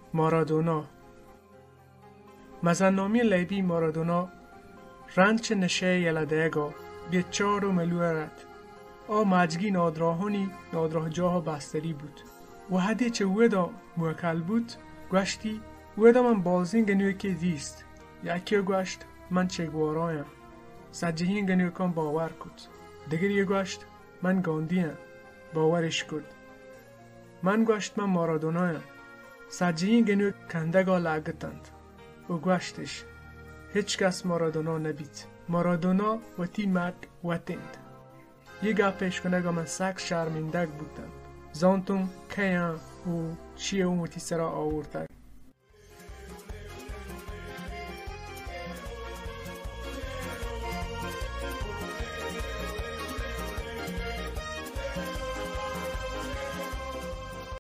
مارادونا. مزنامی لیبی مارادونا رنچ نشه یلدهگا بیچارو ملویرد. مجگی نادراه جاه بستری بود. و هدی چه ویدا موکل بود گوشتی ویدا من بازین گنوی که دیست. یکی گوشت من چگوارایم. سجهین گنوی کن باور کد. دیگر گوشت من گاندیم. باورش کد. من گوشت من مارادونایم. سجهین گنوی کندگا لگتند. و گوشتش هیچ کس مارادونا نبید. مارادونا و تی مرگ وطند. یه گپش کنگا من سک شرمندگ بودم. زانتون کیان و چیه و تی سرا آورتگ.